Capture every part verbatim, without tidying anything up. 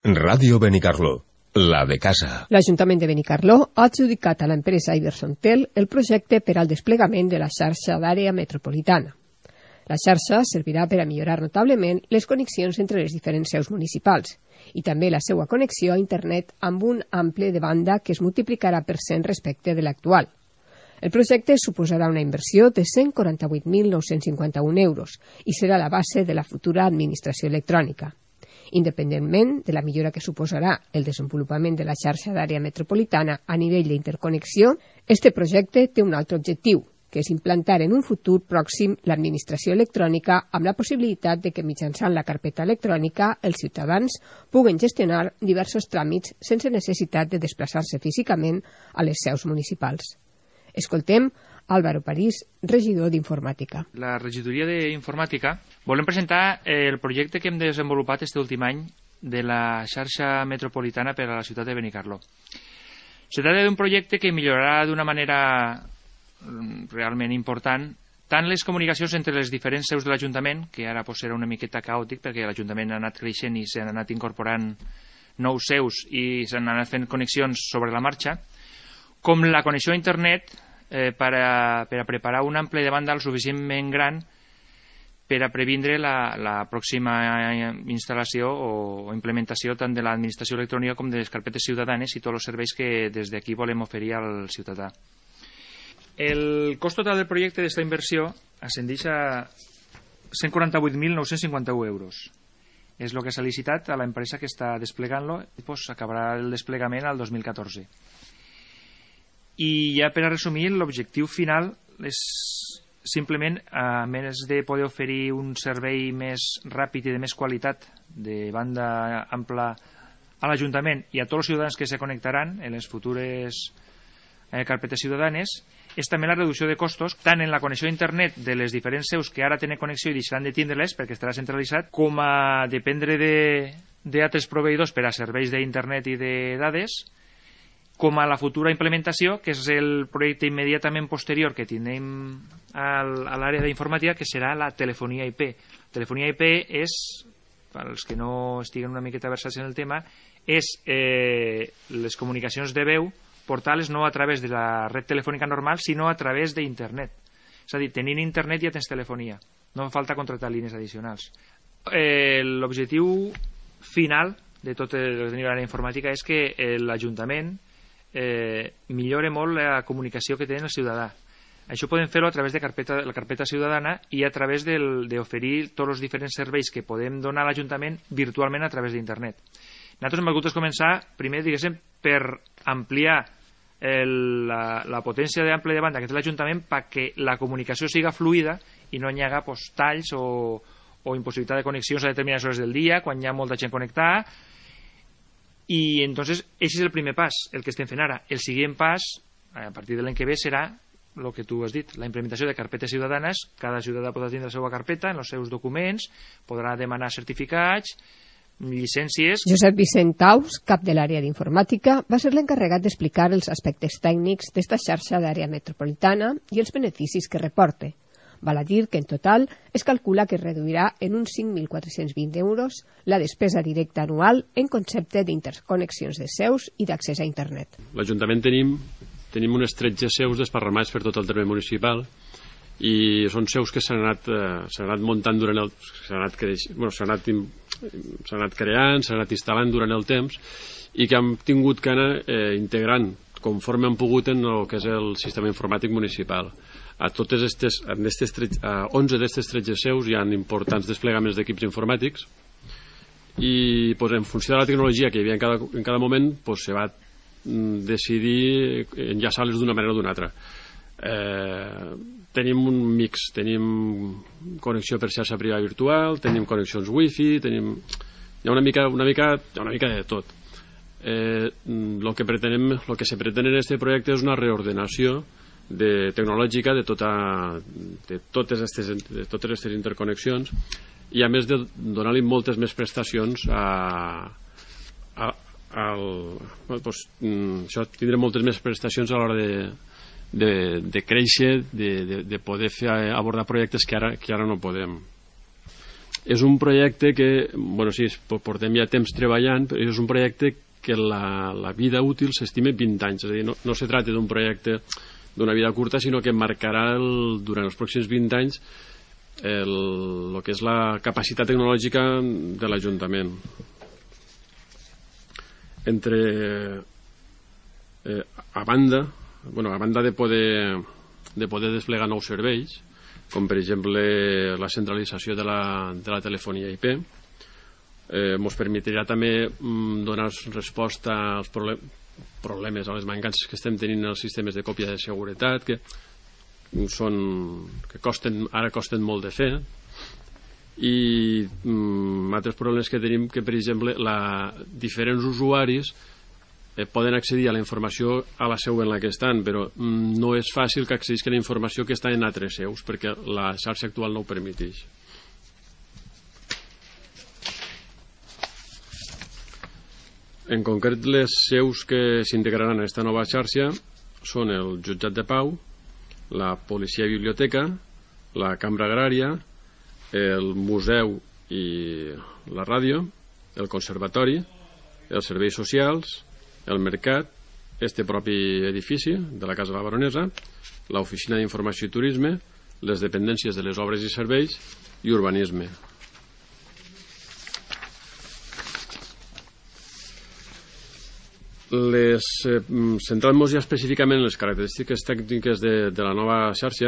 Ràdio Benicarló, la de casa. L'Ajuntament de Benicarló ha adjudicat a l'empresa Ibersontel el projecte per al desplegament de la xarxa d'àrea metropolitana. La xarxa servirà per a millorar notablement les connexions entre les diferents seus municipals i també la seva connexió a internet amb un ample de banda que es multiplicarà per cent respecte de l'actual. El projecte suposarà una inversió de cent quaranta-vuit mil nou-cents cinquanta-un euros i serà la base de la futura administració electrònica. Independentment de la millora que suposarà el desenvolupament de la xarxa d'àrea metropolitana a nivell d'interconnexió, este projecte té un altre objectiu, que és implantar en un futur pròxim l'administració electrònica amb la possibilitat de que mitjançant la carpeta electrònica els ciutadans puguen gestionar diversos tràmits sense necessitat de desplaçar-se físicament a les seus municipals. Escoltem Álvaro París, regidor d'Informàtica. La regidoria d'Informàtica volem presentar el projecte que hem desenvolupat aquest últim any de la xarxa metropolitana per a la ciutat de Benicarló. Se trata d'un projecte que millorarà d'una manera realment important tant les comunicacions entre les diferents seus de l'Ajuntament, que ara pues, serà una miqueta caòtic perquè l'Ajuntament ha anat creixent i s'han anat incorporant nous seus i s'han anat fent connexions sobre la marxa, com la connexió a internet eh, per, a, per a preparar un ample de banda el suficientment gran per a previndre la, la pròxima instal·lació o implementació tant de l'administració electrònica com de les carpetes ciutadanes i tots els serveis que des d'aquí volem oferir al ciutadà. El cost total del projecte d'aquesta inversió ascendeix a cent quaranta-vuit mil nou-cents cinquanta-un euros. És el que s'ha licitat a l'empresa que està desplegant-lo i pues, acabarà el desplegament al dos mil catorze. I ja per a resumir, l'objectiu final és simplement, a més de poder oferir un servei més ràpid i de més qualitat de banda ampla a l'Ajuntament i a tots els ciutadans que se connectaran en les futures eh, carpetes ciutadanes, és també la reducció de costos tant en la connexió a internet de les diferents seus que ara tenen connexió i deixaran de tindre-les perquè estarà centralitzat, com a dependre d'altres proveïdors per a serveis d'internet i de dades, com a la futura implementació, que és el projecte immediatament posterior que tindrem al, a l'àrea d'informàtica, que serà la telefonia I P. Telefonia I P és, per als que no estiguen una miqueta versats en el tema, és eh, les comunicacions de veu portar-les no a través de la red telefònica normal, sinó a través d'internet. És a dir, tenint internet ja tens telefonia. No fa falta contractar línies addicionals. Eh, L'objectiu final de tot el que tenim a l'àrea informàtica és que eh, l'Ajuntament Eh, millore molt la comunicació que tenen el ciutadà. Això podem fer-ho a través de carpeta, la carpeta ciutadana i a través d'oferir tots els diferents serveis que podem donar a l'Ajuntament virtualment a través d'internet. Nosaltres hem volgut començar primer, diguéssim, per ampliar el, la, la potència d'ample de banda que té l'Ajuntament perquè la comunicació siga fluida i no hi haga pues, talls o, o impossibilitat de connexions a determinades hores del dia quan hi ha molta gent connectada. I entonces, aquest és el primer pas, el que estem fent ara. El següent pas, a partir de l'any que ve, serà el que tu has dit, la implementació de carpetes ciutadanes. Cada ciutadà podrà tindre la seva carpeta en els seus documents, podrà demanar certificats, llicències... Josep Vicent Taus, cap de l'àrea d'informàtica, va ser l'encarregat d'explicar els aspectes tècnics d'esta xarxa d'àrea metropolitana i els beneficis que reporta. Val a dir que en total es calcula que es reduirà en uns cinc mil quatre-cents vint euros la despesa directa anual en concepte d'interconnexions de seus i d'accés a internet. L'Ajuntament tenim, tenim unes tretze seus desparramats per tot el terme municipal i són seus que s'han anat, eh, s'han anat muntant durant el... s'han anat, creix, bueno, s'han anat, s'han anat creant, s'han anat instal·lant durant el temps i que han tingut que anar eh, integrant conforme han pogut en el que és el sistema informàtic municipal. A totes estes, en estes, a onze d'aquestes tretze seus hi ha importants desplegaments d'equips informàtics i pues, en funció de la tecnologia que hi havia en cada, en cada moment pues, se va decidir enllaçar-les d'una manera o d'una altra. Eh, tenim un mix, tenim connexió per xarxa privada virtual, tenim connexions wifi, tenim... hi ha una mica, una mica, hi ha una mica de tot. Eh, lo que pretenem, lo que se pretén en este projecte és una reordenació de tecnològica de, tota, de totes aquestes de totes aquestes interconnexions i a més de donar-li moltes més prestacions a, a, al, doncs, això, tindrem moltes més prestacions a l'hora de, de, de créixer, de, de, de poder fer, abordar projectes que ara, que ara no podem. és un projecte que, bueno, sí, portem ja temps treballant, però és un projecte que la, la vida útil s'estima vint anys, és a dir, no, no se tracta d'un projecte d'una vida curta, sinó que marcarà el, durant els pròxims vint anys el, el que és la capacitat tecnològica de l'Ajuntament. Entre eh, a banda bueno, a banda de poder de poder desplegar nous serveis, com per exemple la centralització de la, de la telefonia I P, eh, ens permetirà també mm, donar resposta als problem problemes, a les mancances que estem tenint en els sistemes de còpia de seguretat, que són que costen, ara costen molt de fer, i mm, altres problemes que tenim, que per exemple la, diferents usuaris eh, poden accedir a la informació a la seu en la que estan, però mm, no és fàcil que accedisquen a la informació que està en altres seus, perquè la xarxa actual no ho permeteix. En concret, les seus que s'integraran en aquesta nova xarxa són el Jutjat de Pau, la Policia i Biblioteca, la Cambra Agrària, el Museu i la Ràdio, el Conservatori, els Serveis Socials, el Mercat, este propi edifici de la Casa de la Baronesa, l'Oficina d'Informació i Turisme, les dependències de les obres i serveis i urbanisme. Les, eh, centrant-nos ja específicament en les característiques tècniques de, de la nova xarxa,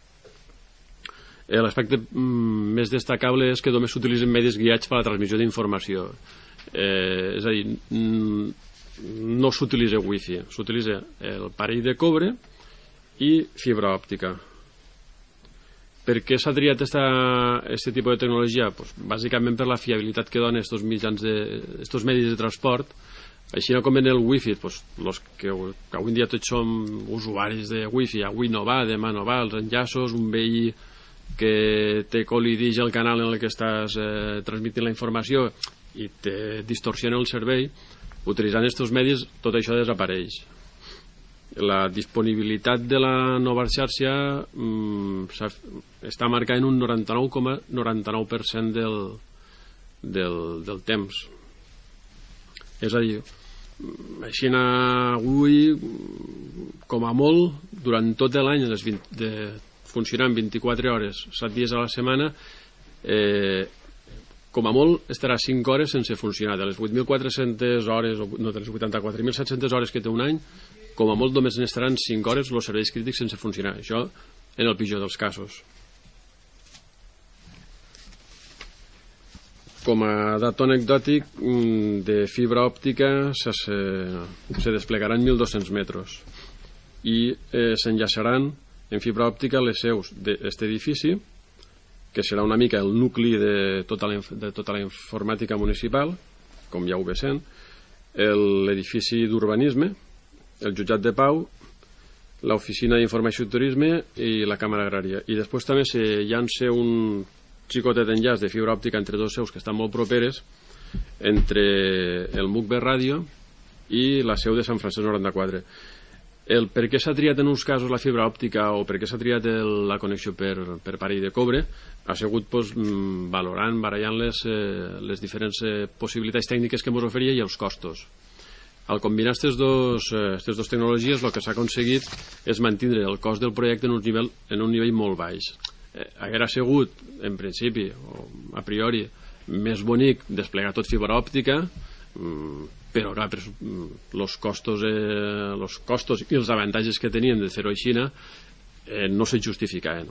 eh, l'aspecte mm, més destacable és que només s'utilitzen medis guiats per a la transmissió d'informació. Eh, és a dir, mm, no s'utilitza wifi, s'utilitza el parell de cobre i fibra òptica. Per què s'ha triat aquest tipus de tecnologia? Pues, bàsicament per la fiabilitat que donen estos mitjans de, estos medis de transport. Així com en el wifi, pues, los que, que avui dia tots som usuaris de wifi, avui no va, demà no va, els enllaços, un veí que te col·lideix el canal en el que estàs eh, transmitint la informació i te distorsiona el servei, utilitzant aquests medis tot això desapareix. La disponibilitat de la nova xarxa mm, està marcada en un noranta-nou coma noranta-nou per cent del, del, del temps. És a dir, així avui, com a molt, durant tot l'any, funcionant vint-i-quatre hores, set dies a la setmana, eh, com a molt estarà cinc hores sense funcionar. De les vuit mil quatre-centes hores, no, de les vuitanta-quatre mil set-centes hores que té un any, com a molt només n'estaran cinc hores els serveis crítics sense funcionar. Això en el pitjor dels casos. Com a dato anecdòtic, de fibra òptica se, se, se desplegaran mil dos-cents metres i eh, s'enllaçaran en fibra òptica les seus d'aquest edifici, que serà una mica el nucli de tota la, de tota la informàtica municipal, com ja ho ve sent, l'edifici d'urbanisme, el Jutjat de Pau, l'Oficina d'Informació i Turisme i la Càmera Agrària. I després també se llança un xicotet enllaç de fibra òptica entre dos seus que estan molt properes, entre el M U C B Ràdio i la seu de Sant Francesc noranta-quatre. El per què s'ha triat en uns casos la fibra òptica o per què s'ha triat el, la connexió per, per parell de cobre ha sigut pues, valorant, barallant les, eh, les diferents eh, possibilitats tècniques que ens oferia i els costos. Al combinar aquestes dos, eh, dos tecnologies, el que s'ha aconseguit és mantenir el cost del projecte en un nivell, en un nivell molt baix. Eh, haguera sigut, en principi, o a priori, més bonic desplegar tot fibra òptica, mm, però clar, els costos, eh, los costos i els avantatges que tenien de fer-ho així eh, no se justificaven.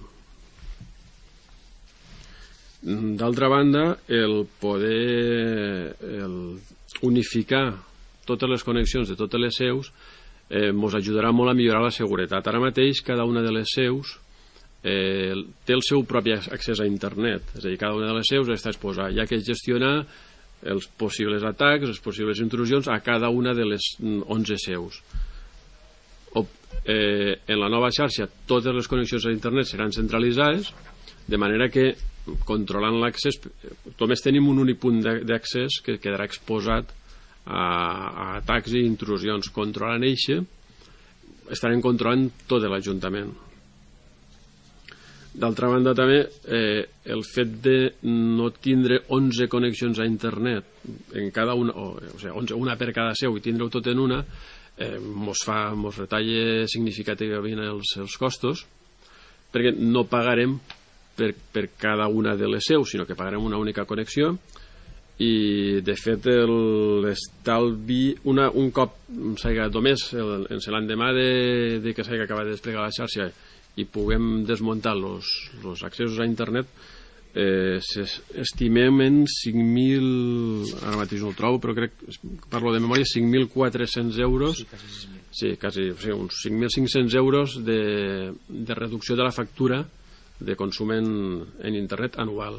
D'altra banda, el poder el unificar totes les connexions de totes les seus eh, ens ajudarà molt a millorar la seguretat. Ara mateix, cada una de les seus eh, té el seu propi accés a internet, és a dir, cada una de les seus està exposada, ja que gestionar els possibles atacs, les possibles intrusions a cada una de les onze seus. O, eh, en la nova xarxa totes les connexions a internet seran centralitzades, de manera que controlant l'accés només tenim un únic punt d'accés que quedarà exposat a, a atacs i intrusions. Controlant eixe estarem controlant tot l'Ajuntament. D'altra banda, també, eh, el fet de no tindre onze connexions a internet en cada una, o, o sigui, onze, una per cada seu i tindre-ho tot en una, eh, mos fa, mos retalla significativament els, els costos, perquè no pagarem per, per cada una de les seus, sinó que pagarem una única connexió. I de fet l'estalvi una, un cop s'hagi només el, l'endemà de, de que s'hagi acabat de desplegar la xarxa i puguem desmuntar els accessos a internet, eh, estimem en cinc mil, ara mateix no ho trobo, però crec, parlo de memòria, cinc mil quatre-cents euros, sí, quasi, o sigui, uns cinc mil cinc-cents euros de, de reducció de la factura de consum en, en internet anual.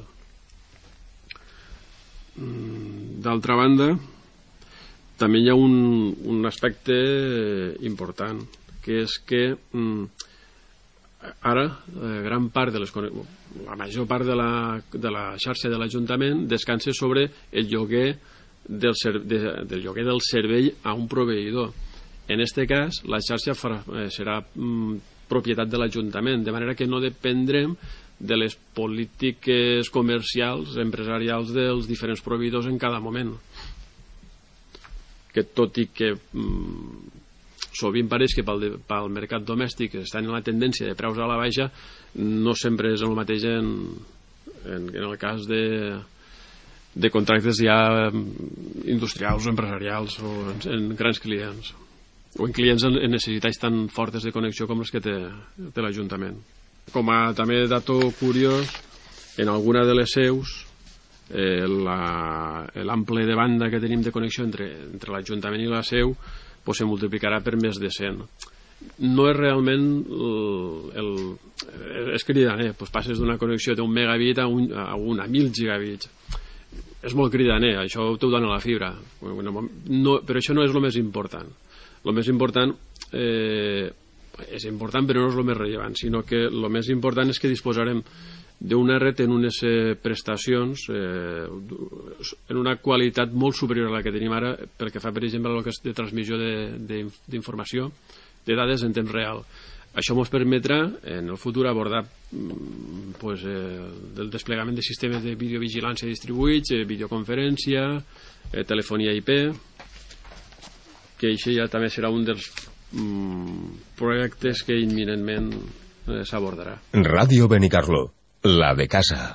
D'altra banda, també hi ha un, un aspecte important, que és que mm, ara eh, gran part de les la major part de la, de la xarxa de l'Ajuntament descansa sobre el lloguer del, de, del lloguer del servei a un proveïdor. En aquest cas, la xarxa farà, eh, serà mm, propietat de l'Ajuntament, de manera que no dependrem de les polítiques comercials, empresarials dels diferents proveïdors en cada moment. Que tot i que mm, sovint pareix que pel, de, pel mercat domèstic estan en la tendència de preus a la baixa, no sempre és el mateix en, en, en el cas de, de contractes ja industrials o empresarials o en, en grans clients o en clients en, en necessitats tan fortes de connexió com les que té, té l'Ajuntament. Com a també dato curiós, en alguna de les seus eh, l'ample de banda que tenim de connexió entre, entre l'Ajuntament i la seu pues se multiplicarà per més de cent. No és realment el, el, és cridaner, pues passes d'una connexió d'un megabit a, un, a una mil gigabits. És molt cridaner, això t'ho dona la fibra, no, però això no és el més important. El més important eh, és important però no és el més rellevant, sinó que el més important és que disposarem d'una red en unes eh, prestacions eh, en una qualitat molt superior a la que tenim ara pel que fa, per exemple, a lo que és de transmissió d'informació, de, de dades en temps real. Això ens permetrà en el futur abordar pues, eh, el desplegament de sistemes de videovigilància distribuïts, eh, videoconferència, eh, telefonia I P, que això ja també serà un dels mm, projectes que imminentment eh, s'abordarà. Ràdio Benicarló, la de casa.